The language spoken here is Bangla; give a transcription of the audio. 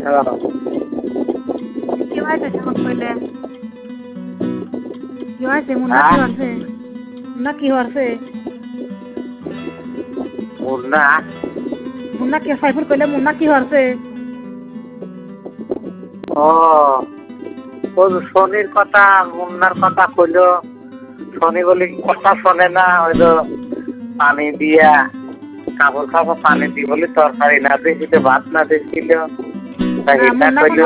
কি হয়েছে সাহস কইলে কি হয়েছে মুন্না কি হয়েছে মুন্না কি হয়েছে মুন্না মুন্না কি সাইফুল কইলে মুন্না কি হয়েছে ও শনির কথা মুন্নার কথা কইলো শনি বলি কথা শোনে না ওই তো পানি দিয়া কাপড় পানি দি বলি তরকারি না দিয়েছিল ভাত না দিয়েছিল